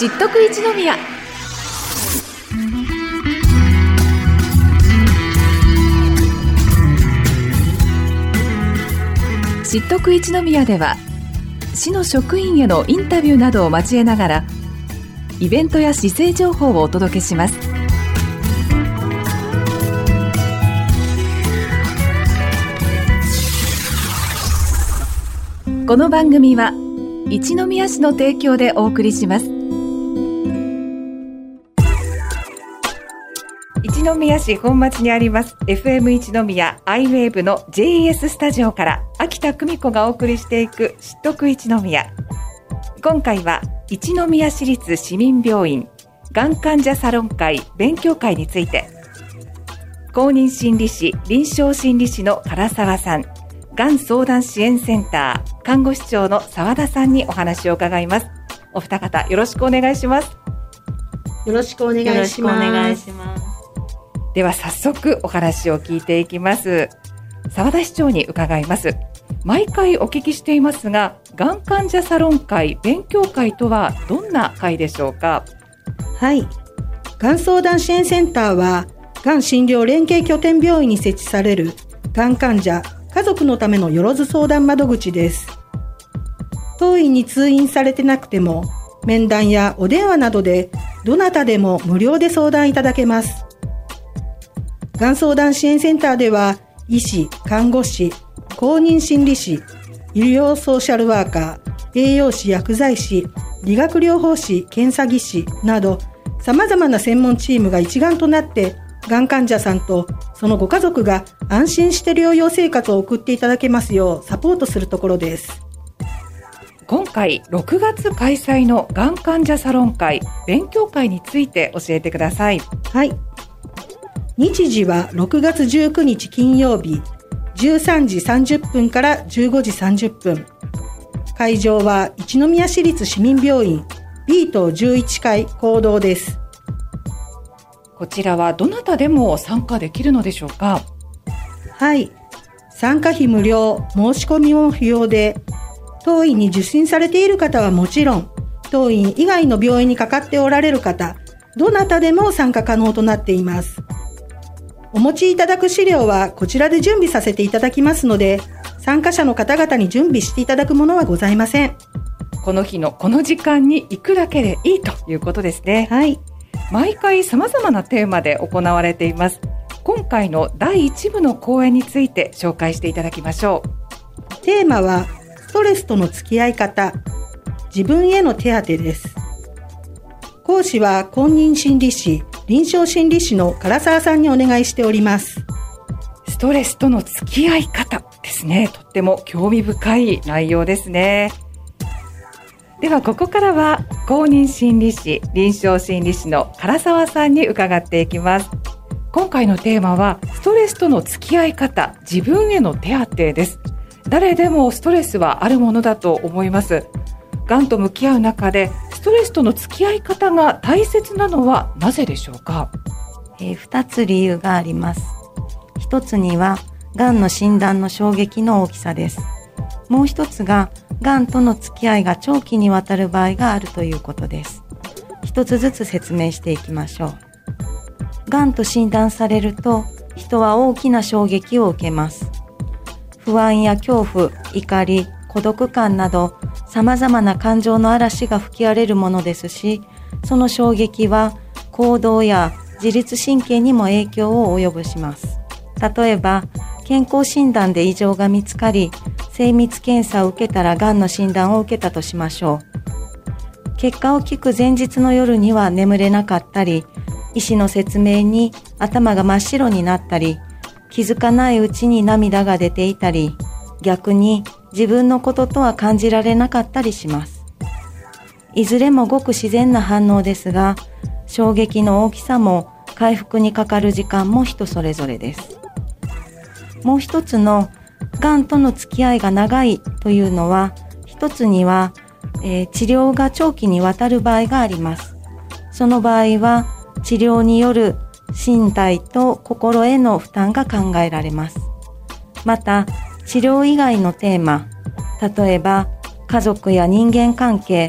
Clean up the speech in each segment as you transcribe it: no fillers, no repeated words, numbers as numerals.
知っとく一宮。知っとく一宮では、市の職員へのインタビューなどを交えながらイベントや市政情報をお届けします。この番組は一宮市の提供でお送りします。一宮市本町にあります FM 一宮 iWave の JS スタジオから秋田久美子がお送りしていく知っとく一宮。今回は一宮市立市民病院がん患者サロン会勉強会について、公認心理師臨床心理師の唐沢さん、がん相談支援センター看護師長の澤田さんにお話を伺います。お二方よろしくお願いします。 よろしくお願いします。 では早速お話を聞いていきます。澤田市長に伺います。毎回お聞きしていますが、がん患者サロン会勉強会とはどんな会でしょうか？ はい、がん相談支援センターはがん診療連携拠点病院に設置されるがん患者家族のためのよろず相談窓口です。当院に通院されてなくても面談やお電話などでどなたでも無料で相談いただけます。がん相談支援センターでは医師、看護師、公認心理師、医療ソーシャルワーカー、栄養士、薬剤師、理学療法士、検査技師など様々な専門チームが一丸となってがん患者さんとそのご家族が安心して療養生活を送っていただけますようサポートするところです。 今回6月開催のがん患者サロン会勉強会について教えてください。 はい、日時は6月19日金曜日13時30分から15時30分。会場は一宮市立市民病院 B 棟11階講堂です。 こちらはどなたでも参加できるのでしょうか？ はい、参加費無料、申し込みも不要で、当院に受診されている方はもちろん、当院以外の病院にかかっておられる方、どなたでも参加可能となっています。お持ちいただく資料はこちらで準備させていただきますので、参加者の方々に準備していただくものはございません。 この日のこの時間に行くだけでいいということですね。 はい。 毎回様々なテーマで行われています。今回の第1部の講演について紹介していただきましょう。テーマはストレスとの付き合い方、自分への手当です。講師は公認心理師臨床心理師の唐沢さんにお願いしております。 ストレスとの付き合い方ですね。とっても興味深い内容ですね。ではここからは公認心理師臨床心理師の唐沢さんに伺っていきます。今回のテーマはストレスとの付き合い方、自分への手当です。誰でもストレスはあるものだと思います。がんと向き合う中でストレスとの付き合い方が大切なのはなぜでしょうか ？2つ理由があります。一つにはがんの診断の衝撃の大きさです。もう一つががんとの付き合いが長期にわたる場合があるということです。一つずつ説明していきましょう。がんと診断されると人は大きな衝撃を受けます。不安や恐怖、怒り、孤独感など様々な感情の嵐が吹き荒れるものですし、その衝撃は行動や自律神経にも影響を及ぼします。例えば健康診断で異常が見つかり、精密検査を受けたらがんの診断を受けたとしましょう。結果を聞く前日の夜には眠れなかったり、医師の説明に頭が真っ白になったり、気づかないうちに涙が出ていたり、逆に自分のこととは感じられなかったりします。いずれもごく自然な反応ですが、衝撃の大きさも回復にかかる時間も人それぞれです。もう一つのがんとの付き合いが長いというのは、一つには、治療が長期にわたる場合があります。その場合は治療による身体と心への負担が考えられます。また治療以外のテーマ、例えば家族や人間関係、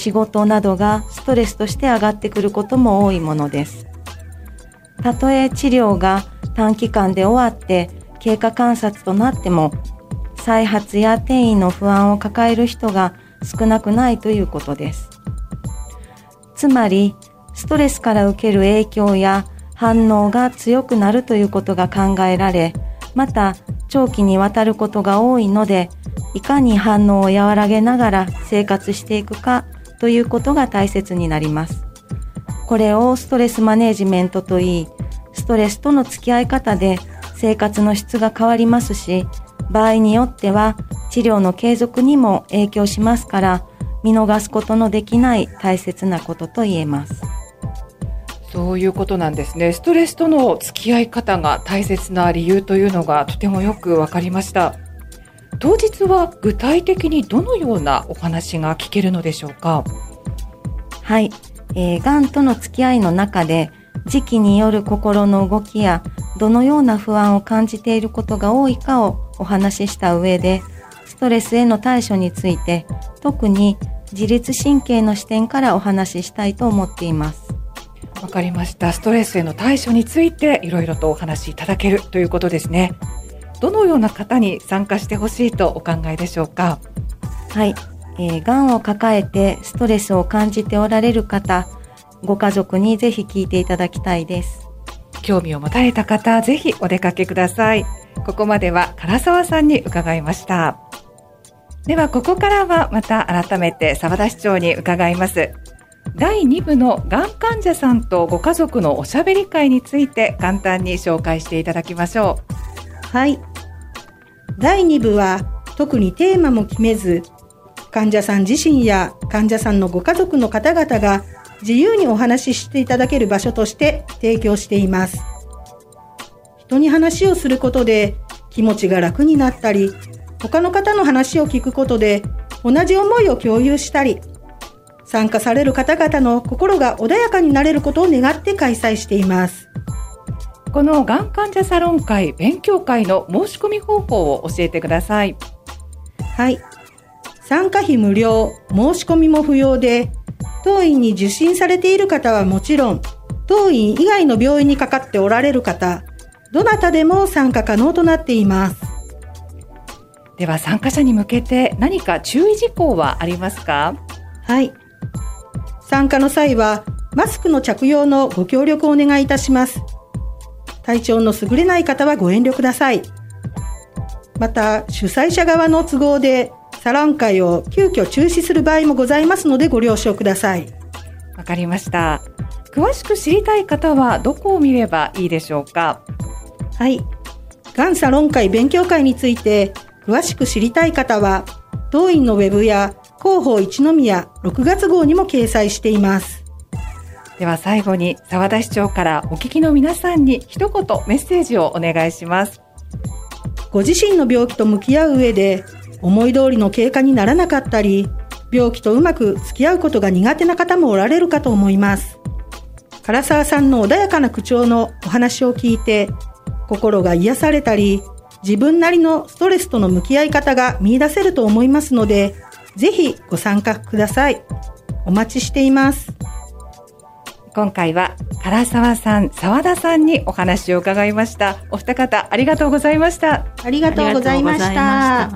仕事などがストレスとして上がってくることも多いものです。たとえ治療が短期間で終わって経過観察となっても、再発や転移の不安を抱える人が少なくないということです。つまり、ストレスから受ける影響や反応が強くなるということが考えられ、また長期にわたることが多いので、いかに反応を和らげながら生活していくかということが大切になります。これをストレスマネジメントといい、ストレスとの付き合い方で生活の質が変わりますし、場合によっては治療の継続にも影響しますから、見逃すことのできない大切なことと言えます。 そういうことなんですね。ストレスとの付き合い方が大切な理由というのがとてもよくわかりました。当日は具体的にどのようなお話が聞けるのでしょうか？ はい、がんとの付き合いの中で時期による心の動きやどのような不安を感じていることが多いかをお話しした上で、ストレスへの対処について特に自律神経の視点からお話ししたいと思っています。 わかりました。ストレスへの対処についていろいろとお話しいただけるということですね。どのような方に参加してほしいとお考えでしょうか？ はい、がんを抱えてストレスを感じておられる方、ご家族にぜひ聞いていただきたいです。 興味を持たれた方、ぜひお出かけください。ここまでは唐沢さんに伺いました。ではここからはまた改めて澤田市長に伺います。第2部のがん患者さんとご家族のおしゃべり会について簡単に紹介していただきましょう。 はい。第2部は特にテーマも決めず、患者さん自身や患者さんのご家族の方々が自由にお話ししていただける場所として提供しています。人に話をすることで気持ちが楽になったり、他の方の話を聞くことで同じ思いを共有したり、参加される方々の心が穏やかになれることを願って開催しています。 このがん患者サロン会勉強会の申し込み方法を教えてください。 はい。参加費無料、申し込みも不要で、当院に受診されている方はもちろん、当院以外の病院にかかっておられる方、どなたでも参加可能となっています。 では参加者に向けて何か注意事項はありますか？ はい。参加の際はマスクの着用のご協力をお願いいたします。体調の優れない方はご遠慮ください。また、主催者側の都合でサロン会を急遽中止する場合もございますのでご了承ください。 わかりました。詳しく知りたい方はどこを見ればいいでしょうか？ はい。がんサロン会勉強会について詳しく知りたい方は、当院のウェブや広報一宮6月号にも掲載しています。 では最後に澤田市長からお聞きの皆さんに一言メッセージをお願いします。 ご自身の病気と向き合う上で思い通りの経過にならなかったり、病気とうまく付き合うことが苦手な方もおられるかと思います。唐沢さんの穏やかな口調のお話を聞いて、心が癒されたり、自分なりのストレスとの向き合い方が見出せると思いますので、ぜひご参加ください。お待ちしています。 今回は唐沢さん、澤田さんにお話を伺いました。お二方ありがとうございました。 ありがとうございました。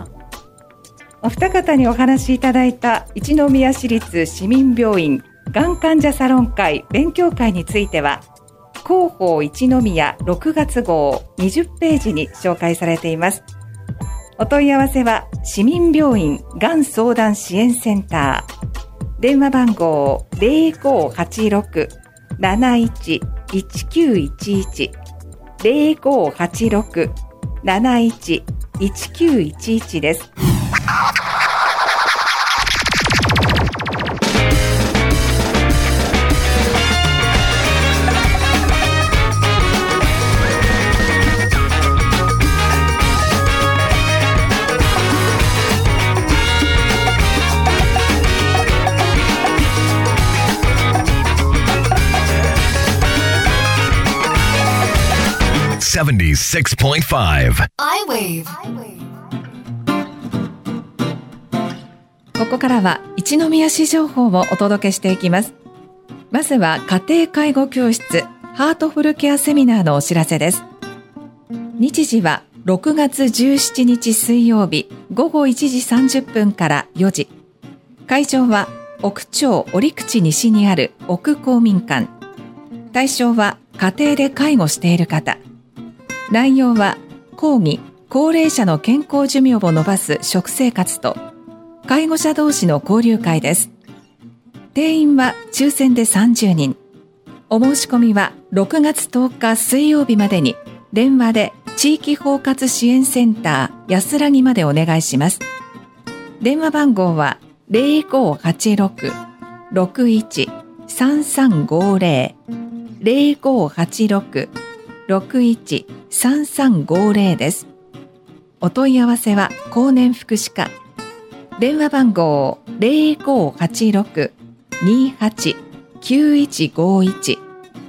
お二方にお話しいただいた一宮市立市民病院がん患者サロン会勉強会については、広報一宮6月号20ページに紹介されています。お問い合わせは市民病院がん相談支援センター、電話番号 0586-711911 0586-711911 です。 76.5 I-Wave ここからは一宮市情報をお届けしていきます。まずは家庭介護教室ハートフルケアセミナーのお知らせです。日時は6月17日水曜日午後1時30分から4時。会場は奥町折口西にある奥公民館。対象は家庭で介護している方。内容は講義、高齢者の健康寿命を延ばす食生活と介護者同士の交流会です。定員は抽選で30人。お申し込みは6月10日水曜日までに電話で地域包括支援センター安らぎまでお願いします。電話番号は 0586-61-3350 0586-61-3350 です。お問い合わせは高年福祉課。電話番号 0586-28-9151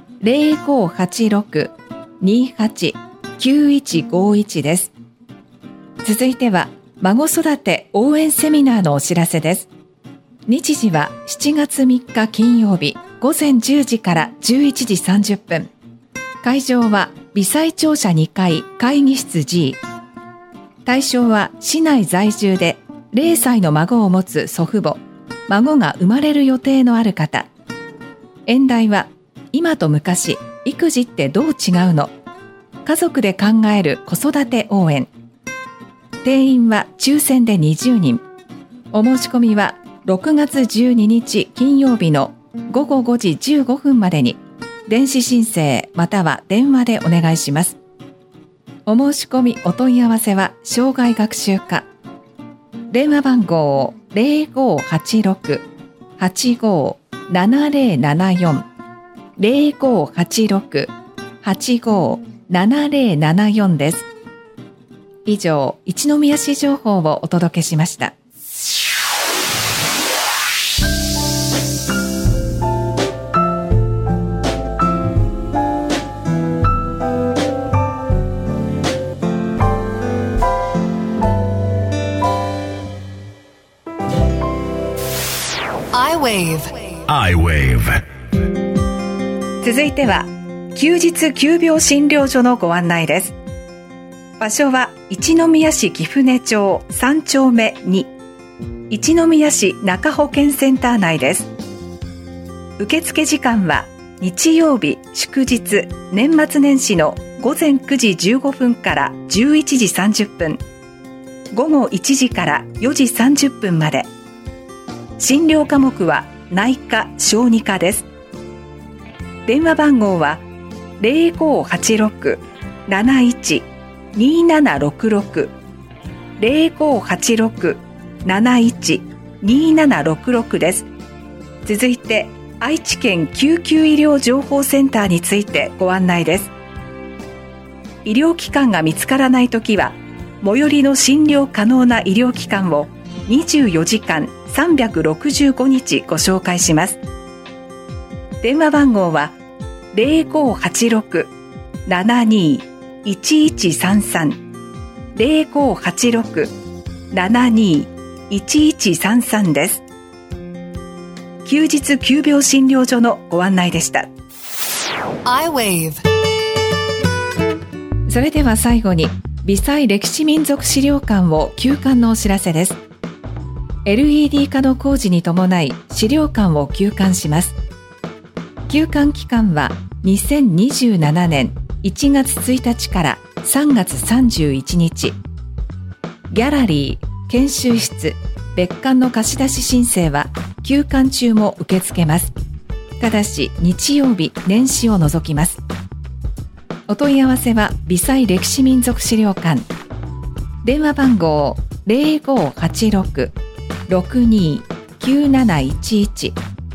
0586-28-9151 です。続いては孫育て応援セミナーのお知らせです。日時は7月3日金曜日午前10時から11時30分。会場は微細庁舎2階会議室 G。対象は市内在住で0歳の孫を持つ祖父母、孫が生まれる予定のある方。演題は今と昔、育児ってどう違うの？家族で考える子育て応援。定員は抽選で20人。お申し込みは6月12日金曜日の午後5時15分までに電子申請または電話でお願いします。お申し込みお問い合わせは障害学習課。電話番号 0586-857074 0586-857074 です。以上、一宮市情報をお届けしました。 I-Wave 続いては休日急病診療所のご案内です。場所は一宮市貴船町3丁目2、一宮市中保健センター内です。受付時間は日曜日祝日年末年始の午前9時15分から11時30分、午後1時から4時30分まで。診療科目は内科・小児科です。電話番号は 0586-71-2766 0586-71-2766 です。続いて愛知県救急医療情報センターについてご案内です。医療機関が見つからないときは最寄りの診療可能な医療機関を24時間365日ご紹介します。電話番号は 0586-72-1133 0586-72-1133 です。休日急病診療所のご案内でした。 I-Wave それでは最後に微細歴史民族資料館を休館のお知らせです。LED 化の工事に伴い資料館を休館します。休館期間は2027年1月1日から3月31日。ギャラリー、研修室、別館の貸し出し申請は休館中も受け付けます。ただし日曜日年始を除きます。お問い合わせは微細歴史民族資料館。電話番号 0586-629711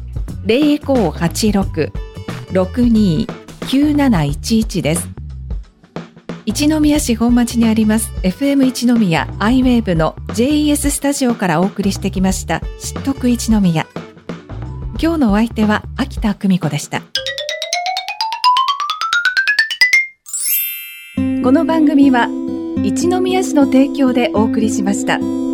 0586-629711 です。一宮市本町にあります FM 一宮 I-Wave の JES スタジオからお送りしてきました知っとく一宮。今日のお相手は秋田久美子でした。この番組は一宮市の提供でお送りしました。